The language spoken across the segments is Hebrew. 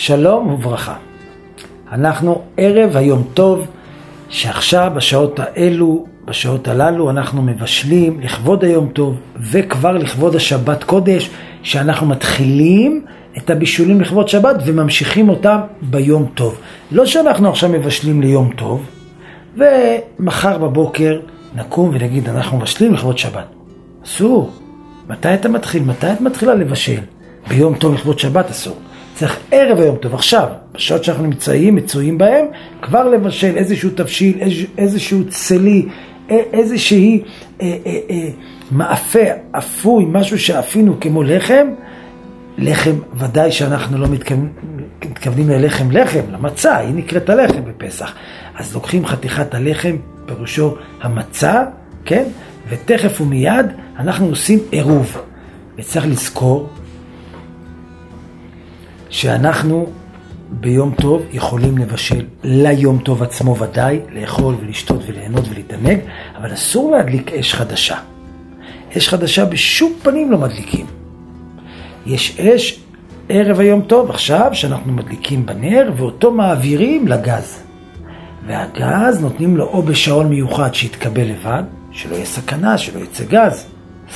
שלום וברכה. אנחנו ערב היום טוב, שעכשיו בשעות האלו, בשעות הללו אנחנו מבשלים לכבוד היום טוב וכבר לכבוד השבת קודש, שאנחנו מתחילים את הבישולים לכבוד שבת וממשיכים אותם ביום טוב. לא שאנחנו עכשיו מבשלים ליום טוב ומחר בבוקר נקום ונגיד אנחנו מבשלים לכבוד שבת. אסור. מתי אתה מתחיל? מתי את מתחילה לבשל? ביום טוב לכבוד שבת אסור. צריך ערב היום טוב, עכשיו, בשעות שאנחנו מצויים בהם, כבר לבשל איזשהו תבשיל, איזשהו צלי, איזושהי מאפה, אפוי, משהו שאפינו כמו לחם. לחם, ודאי שאנחנו לא מתכוונים ללחם, למצה, היא נקראת הלחם בפסח. אז לוקחים חתיכת הלחם, פירושו המצה, כן? ותכף ומיד אנחנו עושים עירוב. וצריך לזכור שאנחנו ביום טוב יכולים לבשל ליום טוב עצמו ודאי, לאכול ולשתות וליהנות ולהתענג, אבל אסור להדליק אש חדשה. אש חדשה בשום פנים לא מדליקים. יש אש ערב היום טוב עכשיו שאנחנו מדליקים בנר ואותו מעבירים לגז. והגז נותנים לו או בשעון מיוחד שיתקבל לבד, שלא יהיה סכנה, שלא יצא גז.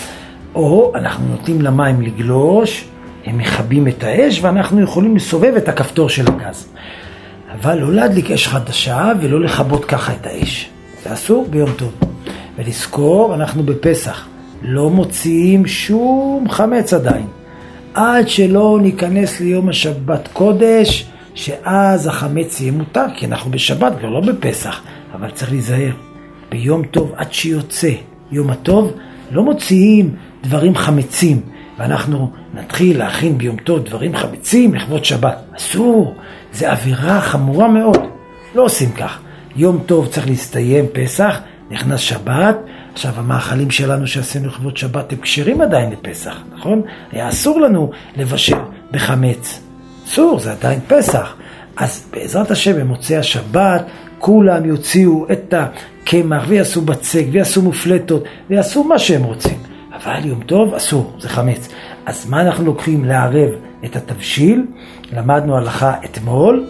או אנחנו נותנים למים לגלוש, הם מחבים את האש ואנחנו יכולים לסובב את הכפתור של הגז. אבל לא להדליק אש חדשה ולא לכבות ככה את האש. זה אסור ביום טוב. ולזכור, אנחנו בפסח. לא מוציאים שום חמץ עדיין. עד שלא ניכנס ליום השבת קודש, שאז החמץ יהיה מותר, כי אנחנו בשבת, כבר לא בפסח. אבל צריך להיזהר. ביום טוב, עד שיוצא יום הטוב, לא מוציאים דברים חמצים. ואנחנו נתחיל להכין ביום טוב דברים חמצים לכבוד שבת. אסור, זה עבירה חמורה מאוד. לא עושים כך. יום טוב צריך להסתיים פסח, נכנס שבת. עכשיו המאכלים שלנו שעשינו לכבוד שבת הם כשרים עדיין לפסח, נכון? היה אסור לנו לבשל בחמץ. אסור, זה עדיין פסח. אז בעזרת השם במוצאי השבת כולם יוציאו את הקמח ויעשו בצק ויעשו מופלטות ויעשו מה שהם רוצים. אבל יום טוב אסור, זה חמץ. אז מה אנחנו לוקחים לערב את התבשיל? למדנו הלכה אתמול.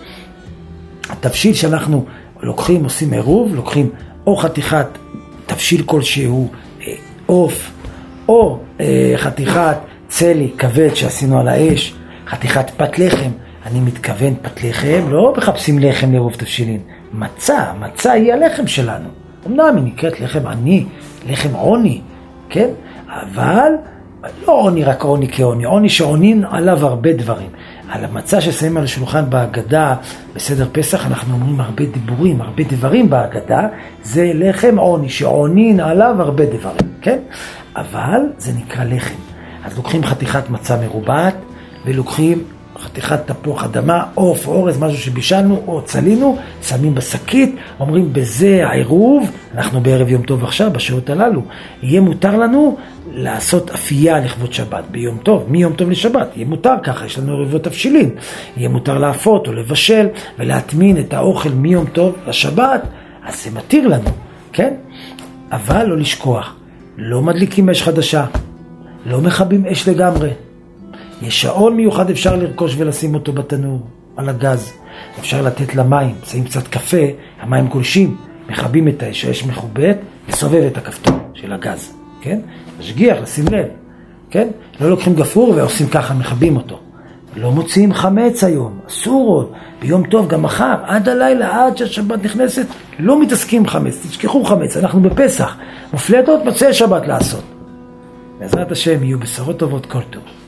התבשיל שאנחנו לוקחים, עושים עירוב, לוקחים או חתיכת תבשיל כלשהו, עוף, או חתיכת צלי כבד שעשינו על האש, חתיכת פת לחם. אני מתכוון פת לחם, לא מחפשים לחם לערוב תבשילין. מצה היא הלחם שלנו. אמנם היא נקראת לחם עני, לחם עוני, כן? אבל לא עוני רק עוני כעוני, עוני שעונין עליו הרבה דברים. על המצה ששמים על השולחן בהגדה בסדר פסח אנחנו אומרים הרבה דיבורים, הרבה דברים בהגדה, זה לחם עוני שעונין עליו הרבה דברים, כן? אבל זה נקרא לחם. אז לוקחים חתיכת מצה מרובעת ולוקחים חתיכת תפוח אדמה, עוף, אורז, משהו שבישלנו או צלינו, שמים בשקית, אומרים בזה העירוב, אנחנו בערב יום טוב עכשיו, בשעות הללו, יהיה מותר לנו לעשות אפייה לכבוד שבת ביום טוב, מיום טוב לשבת, יהיה מותר ככה, יש לנו ערבות תבשילין, יהיה מותר להפות או לבשל ולהטמין את האוכל מיום טוב לשבת, אז זה מתיר לנו, כן? אבל לא לשכוח, לא מדליקים אש חדשה, לא מכבים אש לגמרי, יש שעון מיוחד, אפשר לרכוש ולשים אותו בתנור, על הגז. אפשר לתת למים, שמים קצת קפה, המים גולשים, מכבים את האש, האש מחובאת, וסובב את הכפתור של הגז, כן? משגיח, לשים לב, כן? לא לוקחים גפרור ועושים ככה, מכבים אותו. לא מוציאים חמץ היום, אסור עוד. ביום טוב, גם מחר, עד הלילה, עד שהשבת נכנסת, לא מתעסקים חמץ, תשכחו חמץ, אנחנו בפסח. מופלטות, מוצאי שבת לעשות. בעזרת השם יהיו בשורות טובות כל טוב.